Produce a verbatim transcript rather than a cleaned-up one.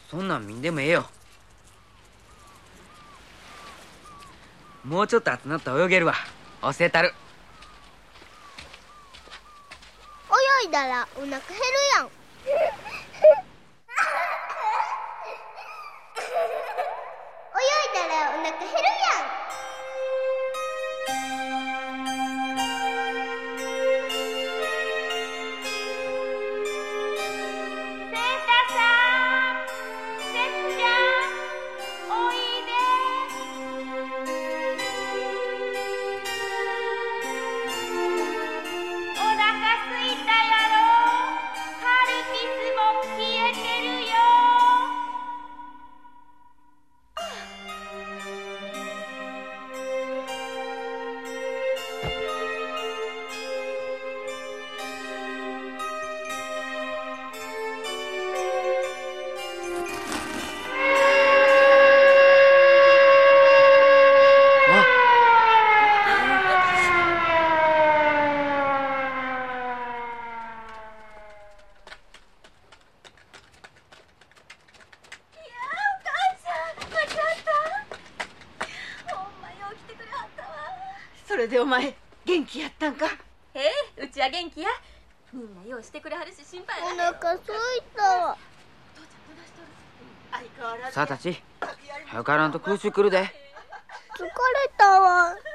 そんなん見んでもええよ。もうちょっと集まったら泳げるわ。教えたる。 泳いだらお腹減るやん。泳いだらお腹減るやん。 それでお前元気やったんか？ ええ、うちは元気や。みんな用意してくれはるし心配おない。 腹すいたわ。 相変わらずさあたち、早く帰らんと空襲来るで。 疲れたわ。